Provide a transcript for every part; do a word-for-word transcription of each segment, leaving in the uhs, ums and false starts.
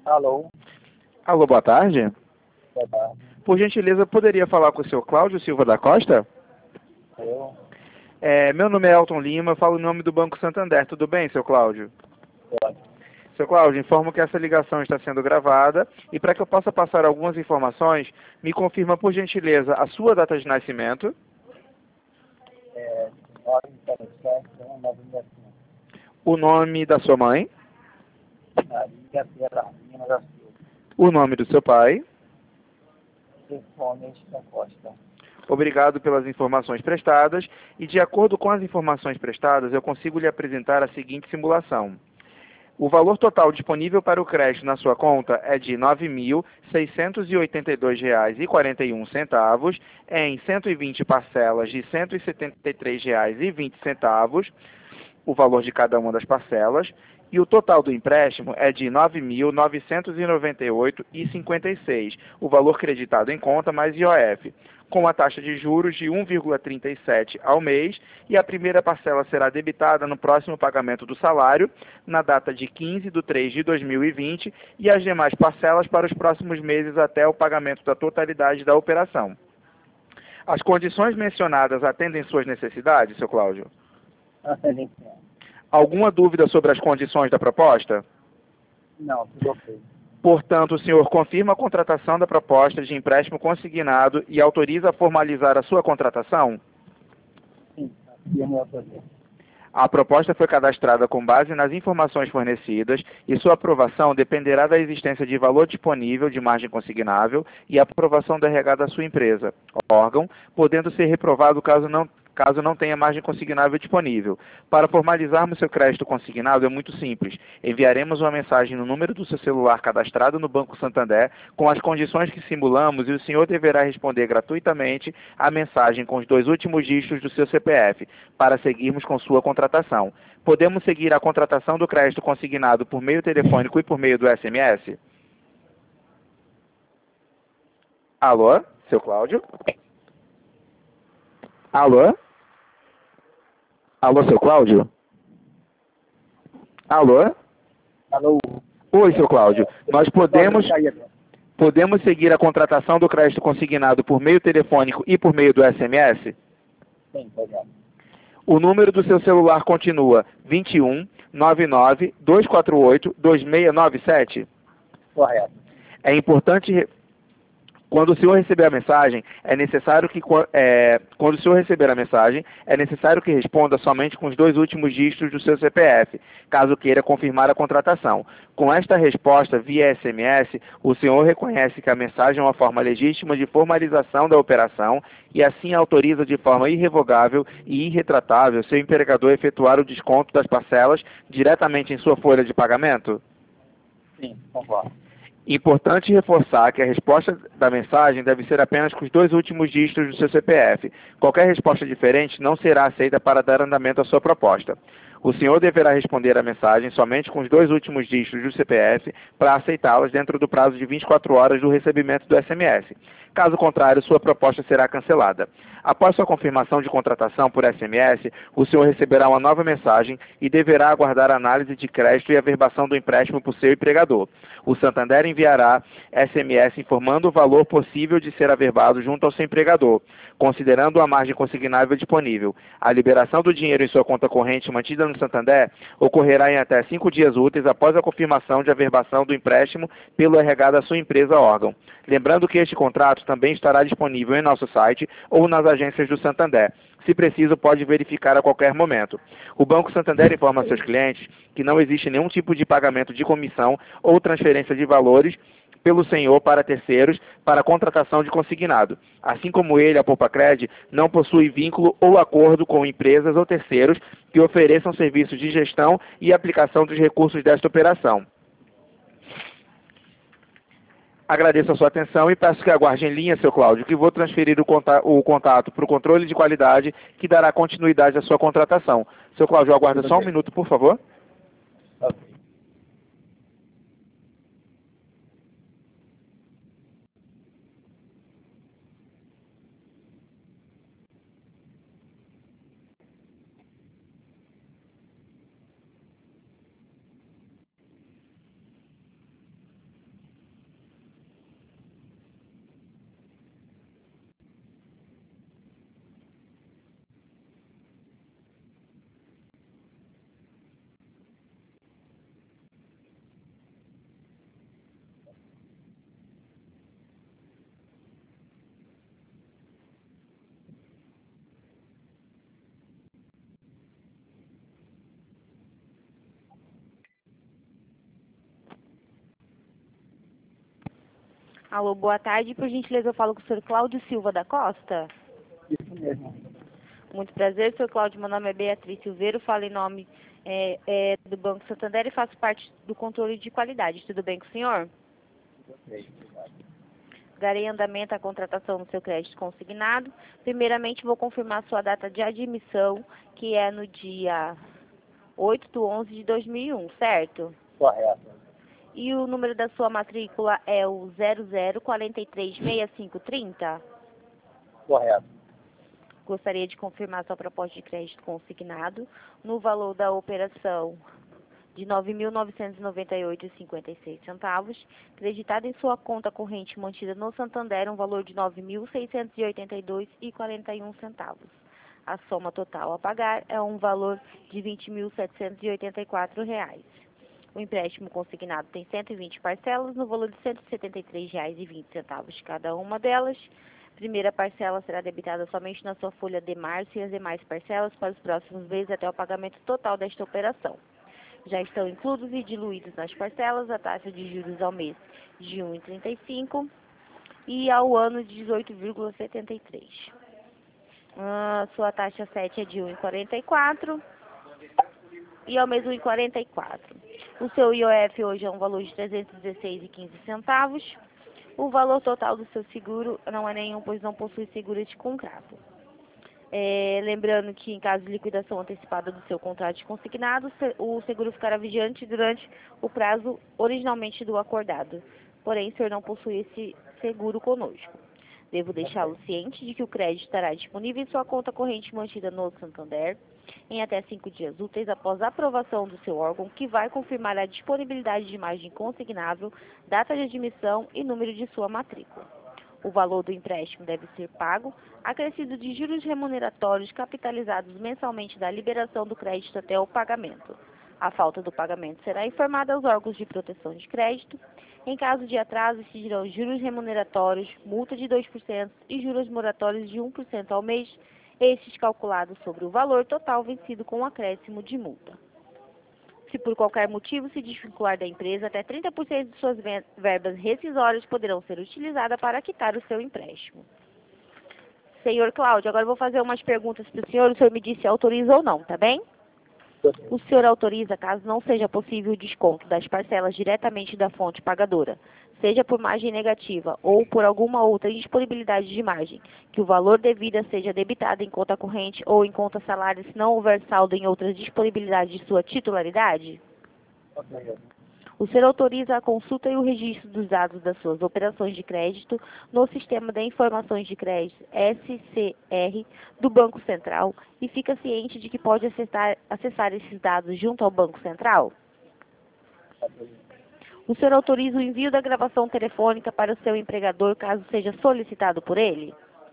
Alô, Alô, boa tarde. boa tarde. Por gentileza, poderia falar com o senhor Cláudio Silva da Costa? Eu, É, meu nome é Elton Lima, eu falo em nome do Banco Santander. Tudo bem, seu Cláudio? pode. Seu Cláudio, informo que essa ligação está sendo gravada e para que eu possa passar algumas informações, me confirma, por gentileza, a sua data de nascimento, É, nove sete sete, um nove cinco. o nome da sua mãe, Maria Pela Lima da Silva. o nome do seu pai. Telefone da Costa. Obrigado pelas informações prestadas e, de acordo com as informações prestadas, eu consigo lhe apresentar a seguinte simulação. O valor total disponível para o crédito na sua conta é de nove mil seiscentos e oitenta e dois reais e quarenta e um centavos em cento e vinte parcelas de cento e setenta e três reais e vinte centavos, o valor de cada uma das parcelas, e o total do empréstimo é de nove mil novecentos e noventa e oito reais e cinquenta e seis centavos, o valor creditado em conta mais I O F, com a taxa de juros de um vírgula trinta e sete ao mês, e a primeira parcela será debitada no próximo pagamento do salário, na data de quinze de três de dois mil e vinte, e as demais parcelas para os próximos meses até o pagamento da totalidade da operação. As condições mencionadas atendem suas necessidades, seu Cláudio? Excelente. Alguma dúvida sobre as condições da proposta? Não, tudo ok. Portanto, o senhor confirma a contratação da proposta de empréstimo consignado e autoriza a formalizar a sua contratação? Sim, aqui é meu autoria. A proposta foi cadastrada com base nas informações fornecidas e sua aprovação dependerá da existência de valor disponível de margem consignável e aprovação do R H da sua empresa, órgão, podendo ser reprovado caso não caso não tenha margem consignável disponível. Para formalizarmos seu crédito consignado é muito simples. Enviaremos uma mensagem no número do seu celular cadastrado no Banco Santander com as condições que simulamos e o senhor deverá responder gratuitamente a mensagem com os dois últimos dígitos do seu C P F para seguirmos com sua contratação. Podemos seguir a contratação do crédito consignado por meio telefônico e por meio do S M S? Alô, seu Cláudio? Alô? Alô, seu Cláudio? Alô? Alô, Oi, seu Cláudio. Nós podemos, Pode sair. podemos seguir a contratação do crédito consignado por meio telefônico e por meio do S M S? Sim, pode. O número do seu celular continua vinte e um, noventa e nove, duzentos e quarenta e oito, vinte e seis noventa e sete? Correto. É importante, re- quando o senhor receber a mensagem, é necessário que, qua- é, quando o senhor receber a mensagem, é necessário que responda somente com os dois últimos dígitos do seu C P F, caso queira confirmar a contratação. Com esta resposta via S M S, o senhor reconhece que a mensagem é uma forma legítima de formalização da operação e assim autoriza de forma irrevogável e irretratável seu empregador a efetuar o desconto das parcelas diretamente em sua folha de pagamento? Sim, concordo. Importante reforçar que a resposta da mensagem deve ser apenas com os dois últimos dígitos do seu C P F. Qualquer resposta diferente não será aceita para dar andamento à sua proposta. O senhor deverá responder à mensagem somente com os dois últimos dígitos do C P F para aceitá-las dentro do prazo de vinte e quatro horas do recebimento do S M S. Caso contrário, sua proposta será cancelada. Após sua confirmação de contratação por S M S, o senhor receberá uma nova mensagem e deverá aguardar a análise de crédito e averbação do empréstimo por seu empregador. O Santander enviará S M S informando o valor possível de ser averbado junto ao seu empregador, considerando a margem consignável disponível. A liberação do dinheiro em sua conta corrente mantida no Santander ocorrerá em até cinco dias úteis após a confirmação de averbação do empréstimo pelo R H da sua empresa órgão. Lembrando que este contrato também estará disponível em nosso site ou nas agências do Santander. Se preciso, pode verificar a qualquer momento. O Banco Santander informa a seus clientes que não existe nenhum tipo de pagamento de comissão ou transferência de valores pelo senhor para terceiros para a contratação de consignado. Assim como ele, a Poupacred, não possui vínculo ou acordo com empresas ou terceiros que ofereçam serviços de gestão e aplicação dos recursos desta operação. Agradeço a sua atenção e peço que aguarde em linha, seu Cláudio, que vou transferir o, conta o contato para o controle de qualidade que dará continuidade à sua contratação. Seu Cláudio, aguarda só um minuto, por favor. Ok. Alô, boa tarde. Por gentileza, eu falo com o senhor Cláudio Silva da Costa. Isso mesmo. Muito prazer, senhor Cláudio. Meu nome é Beatriz Silveiro, falo em nome é, é, do Banco Santander e faço parte do controle de qualidade. Tudo bem com o senhor? Ok, obrigado. Darei andamento à contratação do seu crédito consignado. Primeiramente, vou confirmar sua data de admissão, que é no dia oito de onze de dois mil e um, certo? Correto. E o número da sua matrícula é o zero zero quatro três seis cinco três zero? Correto. Gostaria de confirmar sua proposta de crédito consignado no valor da operação de nove mil novecentos e noventa e oito reais e cinquenta e seis centavos, creditado em sua conta corrente mantida no Santander um valor de nove mil seiscentos e oitenta e dois reais e quarenta e um centavos. A soma total a pagar é um valor de vinte mil setecentos e oitenta e quatro reais. O empréstimo consignado tem cento e vinte parcelas no valor de cento e setenta e três reais e vinte centavos cada uma delas. A primeira parcela será debitada somente na sua folha de março e as demais parcelas para os próximos meses até o pagamento total desta operação. Já estão incluídos e diluídos nas parcelas a taxa de juros ao mês de um vírgula trinta e cinco e ao ano de dezoito vírgula setenta e três. A sua taxa sete é de um vírgula quarenta e quatro e ao mês um vírgula quarenta e quatro. O seu I O F hoje é um valor de trezentos e dezesseis reais e quinze centavos. O valor total do seu seguro não é nenhum, pois não possui seguro de contrato. É, lembrando que em caso de liquidação antecipada do seu contrato de consignado, o seguro ficará vigente durante o prazo originalmente do acordado. Porém, o senhor não possui esse seguro conosco. Devo deixá-lo ciente de que o crédito estará disponível em sua conta corrente mantida no Santander em até cinco dias úteis após a aprovação do seu órgão, que vai confirmar a disponibilidade de margem consignável, data de admissão e número de sua matrícula. O valor do empréstimo deve ser pago, acrescido de juros remuneratórios capitalizados mensalmente da liberação do crédito até o pagamento. A falta do pagamento será informada aos órgãos de proteção de crédito. Em caso de atraso, incidirão juros remuneratórios, multa de dois por cento e juros moratórios de um por cento ao mês, estes calculados sobre o valor total vencido com o acréscimo de multa. Se por qualquer motivo se desvincular da empresa, até trinta por cento de suas verbas rescisórias poderão ser utilizadas para quitar o seu empréstimo. Senhor Cláudio, agora eu vou fazer umas perguntas para o senhor, o senhor me diz se autoriza ou não, tá bem? O senhor autoriza, caso não seja possível o desconto das parcelas diretamente da fonte pagadora, seja por margem negativa ou por alguma outra indisponibilidade de margem, que o valor devida seja debitado em conta corrente ou em conta salário se não houver saldo em outras disponibilidades de sua titularidade? Ok. O senhor autoriza a consulta e o registro dos dados das suas operações de crédito no Sistema de Informações de Crédito, S C R, do Banco Central e fica ciente de que pode acessar, acessar esses dados junto ao Banco Central? O senhor autoriza o envio da gravação telefônica para o seu empregador caso seja solicitado por ele?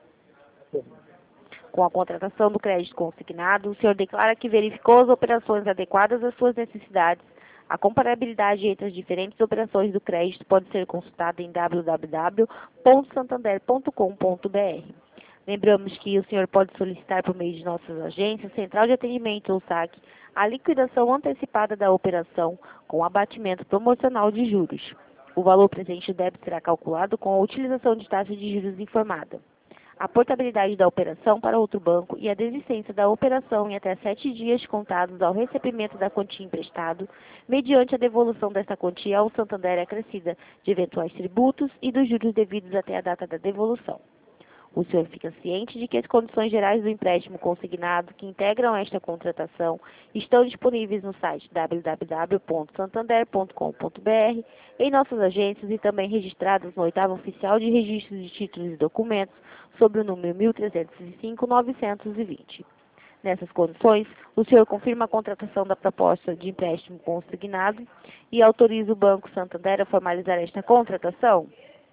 Com a contratação do crédito consignado, o senhor declara que verificou as operações adequadas às suas necessidades. A comparabilidade entre as diferentes operações do crédito pode ser consultada em w w w ponto santander ponto com ponto b r. Lembramos que o senhor pode solicitar por meio de nossas agências, Central de Atendimento ou saque, a liquidação antecipada da operação com abatimento promocional de juros. O valor presente do débito será calculado com a utilização de taxa de juros informada. A portabilidade da operação para outro banco e a desistência da operação em até sete dias contados ao recebimento da quantia emprestada, mediante a devolução desta quantia ao Santander acrescida de eventuais tributos e dos juros devidos até a data da devolução. O senhor fica ciente de que as condições gerais do empréstimo consignado que integram esta contratação estão disponíveis no site w w w ponto santander ponto com ponto b r, em nossas agências e também registradas no oitavo Oficial de Registro de Títulos e Documentos, sob o número mil trezentos e cinco, novecentos e vinte. Nessas condições, o senhor confirma a contratação da proposta de empréstimo consignado e autoriza o Banco Santander a formalizar esta contratação?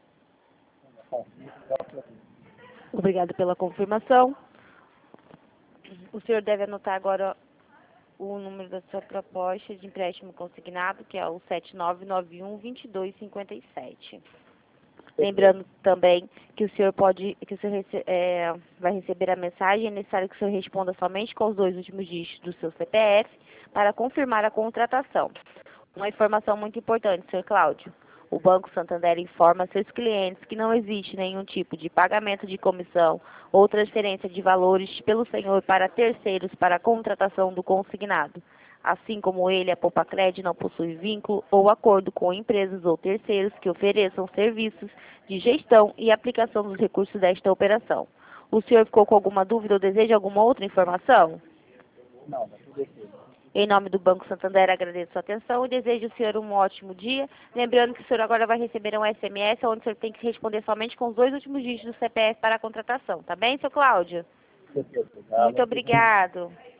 Obrigado pela confirmação. O senhor deve anotar agora o número da sua proposta de empréstimo consignado, que é o sete nove nove um, dois dois cinco sete. Lembrando também que o senhor pode, que o senhor rece, é, vai receber a mensagem, é necessário que o senhor responda somente com os dois últimos dígitos do seu C P F para confirmar a contratação. Uma informação muito importante, senhor Cláudio. O Banco Santander informa a seus clientes que não existe nenhum tipo de pagamento de comissão ou transferência de valores pelo senhor para terceiros para a contratação do consignado. Assim como ele, a Poupa-Cred não possui vínculo ou acordo com empresas ou terceiros que ofereçam serviços de gestão e aplicação dos recursos desta operação. O senhor ficou com alguma dúvida ou deseja alguma outra informação? Não, tá tudo ok. Em nome do Banco Santander, agradeço a atenção e desejo ao senhor um ótimo dia. Lembrando que o senhor agora vai receber um S M S, onde o senhor tem que responder somente com os dois últimos dígitos do C P F para a contratação. Tá bem, seu Cláudio? Certeza, tá? Muito obrigado.